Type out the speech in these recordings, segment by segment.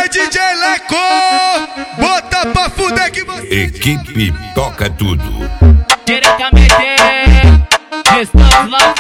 DJ Leco, bota pra fuder que você... Equipe toca tudo. Diretamente Estamos lá.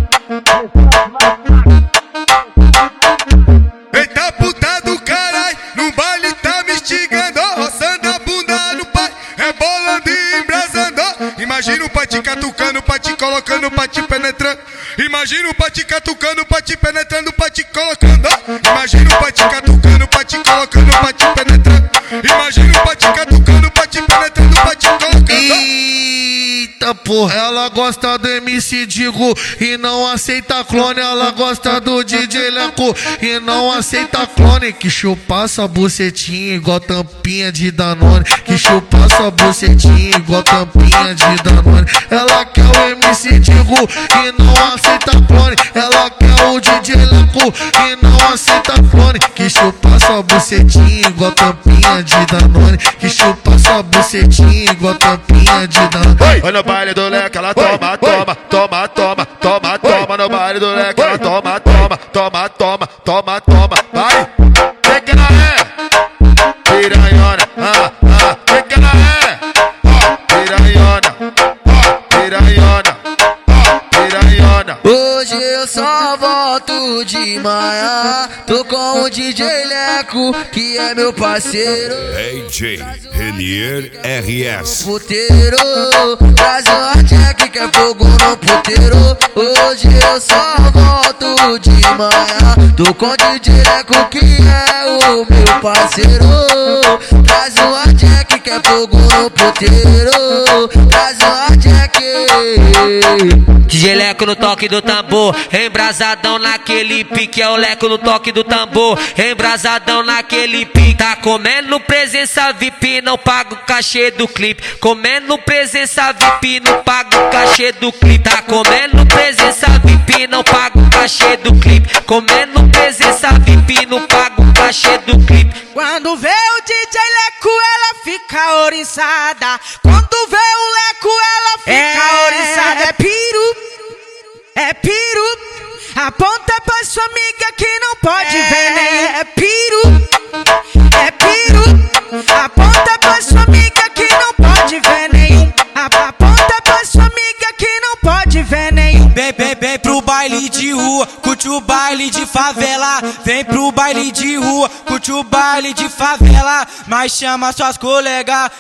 Eita puta do caralho, no baile tá me instigando, roçando a bunda no pai, rebolando e embrasando. Imagina o pai te catucando, pai te colocando, pai te penetrando. Imagina o pai te catucando, pai te penetrando, pai te colocando. Imagina o pai te catucando, pai te colocando, pai te penetrando. Imagina o pai te catucando, pai te penetrando, pai te colocando. Eita porra, ela gosta do MC Digo e não aceita clone. Ela gosta do DJ Leco e não aceita clone. Que chupa sua bucetinha igual tampinha de Danone. Que chupa sua bucetinha igual tampinha de Danone. Ela quer o MC Digo e não aceita clone. Ela quer o DJ Leco e não aceita clone. Que chupa sua bucetinha igual tampinha de Danone. Que chupa sua bucetinha igual tampinha de Danone. Oi, no baile do Leco ela toma, toma, toma, toma, toma, toma. No baile do Leco ela toma, toma, toma, toma, toma, toma. Vai, vem que ela é piranhona, vem que ela é piranhona, piranhona, piranhona. Hoje eu só volto de manhã. Tô com o DJ Leco, que é meu parceiro. DJ Renier RS. Puteiro, traz o Jack que é fogo no puteiro. Hoje eu só volto de manhã. Tô com o DJ Leco, que é o meu parceiro. Traz o Jack que é fogo no puteiro. Traz o Jack. DJ Leco no toque do tambor, embrasadão naquele pique. É o Leco no toque do tambor, embrasadão naquele pique. Tá comendo presença VIP, não paga o cachê do clipe. Comendo presença VIP, não paga o cachê do clipe. Tá comendo presença VIP, não paga o cachê do clipe. Comendo presença VIP, não paga o cachê do clipe. Quando vê o DJ Leco, ela fica oriçada. Quando vê o Leco, ela fica oriçada. É piru, é piru. Aponta pra sua amiga que não pode ver nem. É piru, é piru. Aponta pra sua amiga que não pode ver nenhum. Aponta pra sua amiga que não pode ver nenhum. Vem pro baile de rua, curte o baile de favela. Vem pro baile de rua, curte o baile de favela. Mas chama suas colegas,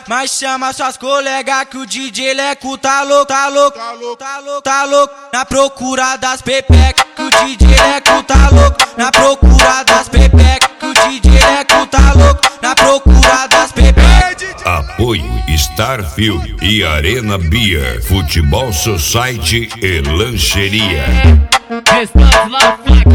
que o DJ Leco tá louco, tá louco, tá louco, tá louco. Na procura das pepecas, que o DJ Leco tá louco. Na procura das pepecas, que o DJ Leco tá louco. Na procura das pepecas. Apoio Starfield e Arena Beer, Futebol Society e Lancheria. Estamos lá.